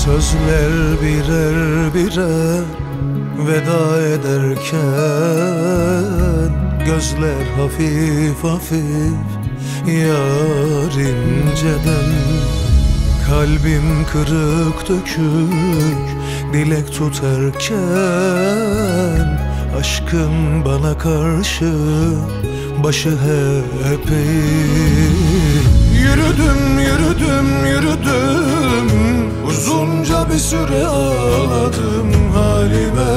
Sözler birer birer veda ederken, gözler hafif hafif yar inceden. Kalbim kırık dökük dilek tutarken, aşkın bana karşı başı hep eğik. Yürüdüm yürüdüm yürüdüm, uzunca bir süre ağladım halime.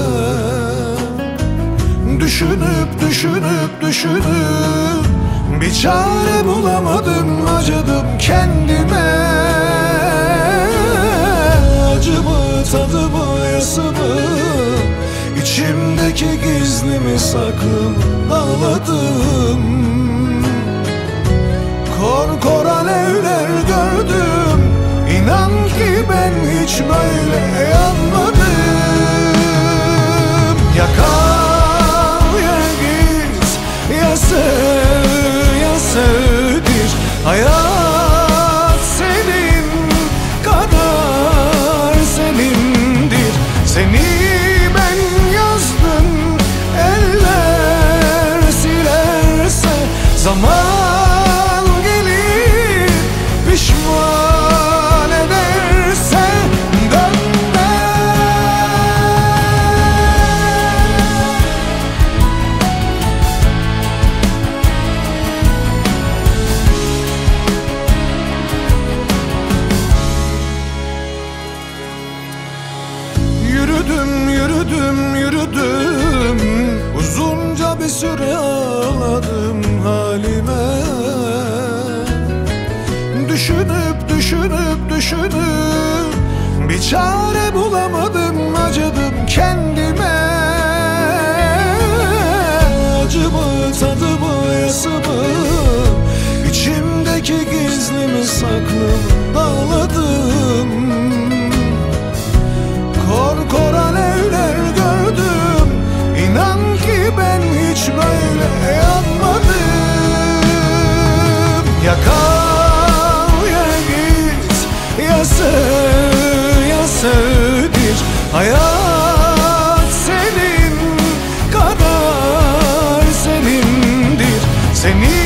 Düşünüp düşünüp düşünüp bir çare bulamadım, acıdım kendime. Acımı, tadımı, yasımı, içimdeki gizlimi saklımı ağladım. Kor kor alevler gördüm, İnan ki ben hiç böyle yanmadım. Ya kal ya git, ya sev ya sevdir. Hayat senin kadar senindir. Seni ben yazdım, eller silerse zaman gelir, pişman ederse dönme. Yürüdüm yürüdüm yürüdüm, uzunca bir süre ağladım halime. Düşünüp düşünüp düşünüp bir çare bulamadım, acıdım kendime. Acımı, tadımı, yasımı, içimdeki gizlimi saklımı dağladım. Kor kor alevler gördüm, İnan ki ben hiç böyle yanmadım. Ya kal ya git, ya sev ya sevdir. Hayat senin kadar senindir. Seni